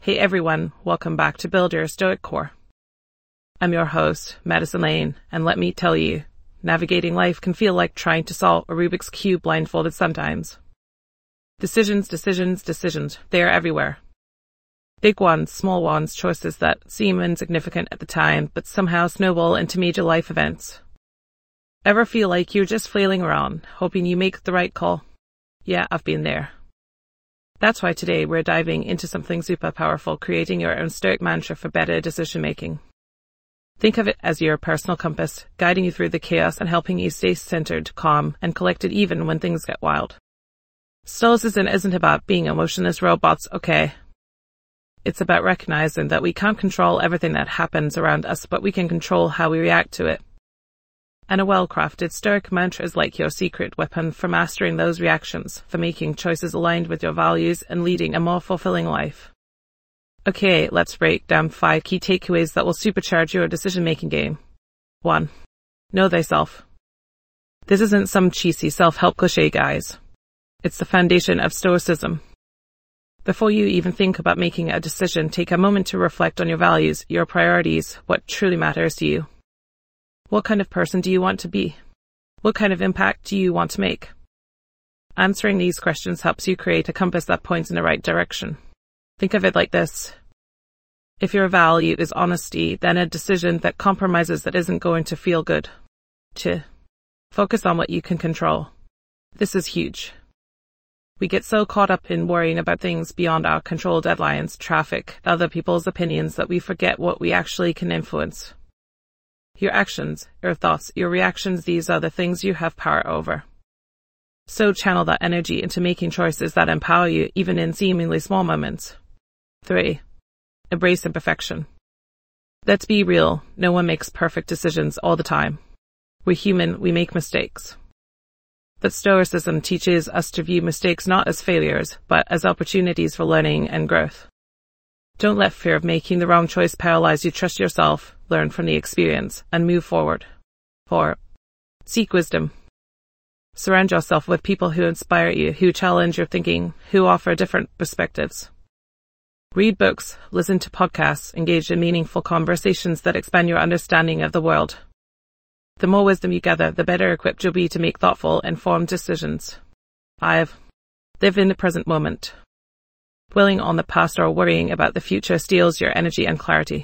Hey everyone, welcome back to Build Your Stoic Core. I'm your host, Madison Lane, and let me tell you, navigating life can feel like trying to solve a Rubik's Cube blindfolded sometimes. Decisions, they are everywhere. Big ones, small ones, choices that seem insignificant at the time, but somehow snowball into major life events. Ever feel like you're just flailing around, hoping you make the right call? Yeah, I've been there. That's why today we're diving into something super powerful, creating your own Stoic mantra for better decision making. Think of it as your personal compass, guiding you through the chaos and helping you stay centered, calm, and collected even when things get wild. Stoicism isn't about being emotionless robots, okay? It's about recognizing that we can't control everything that happens around us, but we can control how we react to it. And a well-crafted Stoic mantra is like your secret weapon for mastering those reactions, for making choices aligned with your values and leading a more fulfilling life. Okay, let's break down 5 key takeaways that will supercharge your decision-making game. 1. Know thyself. This isn't some cheesy self-help cliche, guys. It's the foundation of Stoicism. Before you even think about making a decision, take a moment to reflect on your values, your priorities, what truly matters to you. What kind of person do you want to be? What kind of impact do you want to make? Answering these questions helps you create a compass that points in the right direction. Think of it like this. If your value is honesty, then a decision that compromises that isn't going to feel good. 2. Focus on what you can control. This is huge. We get so caught up in worrying about things beyond our control, deadlines, traffic, other people's opinions, that we forget what we actually can influence. Your actions, your thoughts, your reactions, these are the things you have power over. So channel that energy into making choices that empower you even in seemingly small moments. 3. Embrace imperfection. Let's be real, no one makes perfect decisions all the time. We're human, we make mistakes. But Stoicism teaches us to view mistakes not as failures, but as opportunities for learning and growth. Don't let fear of making the wrong choice paralyze you. Trust yourself, learn from the experience, and move forward. 4. Seek wisdom. Surround yourself with people who inspire you, who challenge your thinking, who offer different perspectives. Read books, listen to podcasts, engage in meaningful conversations that expand your understanding of the world. The more wisdom you gather, the better equipped you'll be to make thoughtful, informed decisions. 5. Live in the present moment. Dwelling on the past or worrying about the future steals your energy and clarity.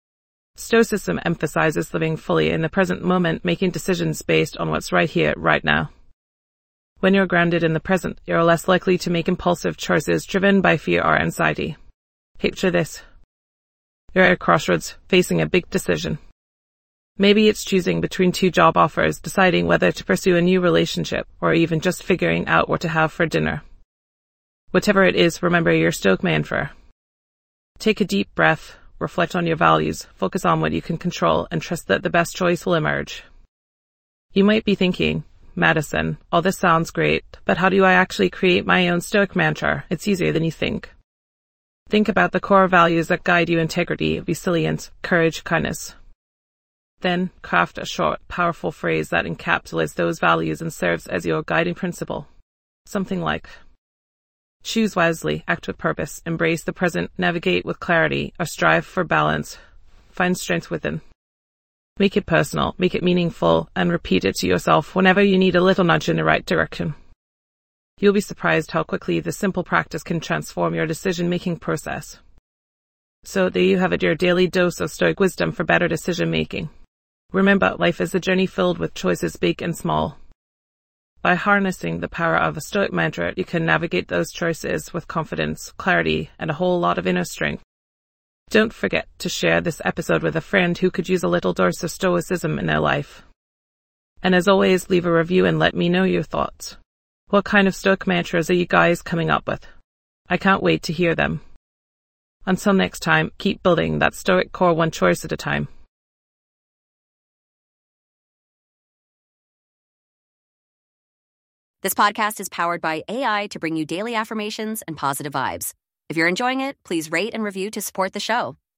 Stoicism emphasizes living fully in the present moment, making decisions based on what's right here, right now. When you're grounded in the present, you're less likely to make impulsive choices driven by fear or anxiety. Picture this. You're at a crossroads, facing a big decision. Maybe it's choosing between 2 job offers, deciding whether to pursue a new relationship, or even just figuring out what to have for dinner. Whatever it is, remember your Stoic mantra. Take a deep breath, reflect on your values, focus on what you can control, and trust that the best choice will emerge. You might be thinking, Madison, all this sounds great, but how do I actually create my own Stoic mantra? It's easier than you think. Think about the core values that guide you: integrity, resilience, courage, kindness. Then craft a short, powerful phrase that encapsulates those values and serves as your guiding principle. Something like, choose wisely, act with purpose, embrace the present, navigate with clarity, or strive for balance. Find strength within. Make it personal, make it meaningful, and repeat it to yourself whenever you need a little nudge in the right direction. You'll be surprised how quickly this simple practice can transform your decision-making process. So there you have it, your daily dose of Stoic wisdom for better decision-making. Remember, life is a journey filled with choices big and small. By harnessing the power of a Stoic mantra, you can navigate those choices with confidence, clarity, and a whole lot of inner strength. Don't forget to share this episode with a friend who could use a little dose of Stoicism in their life. And as always, leave a review and let me know your thoughts. What kind of Stoic mantras are you guys coming up with? I can't wait to hear them. Until next time, keep building that Stoic core one choice at a time. This podcast is powered by AI to bring you daily affirmations and positive vibes. If you're enjoying it, please rate and review to support the show.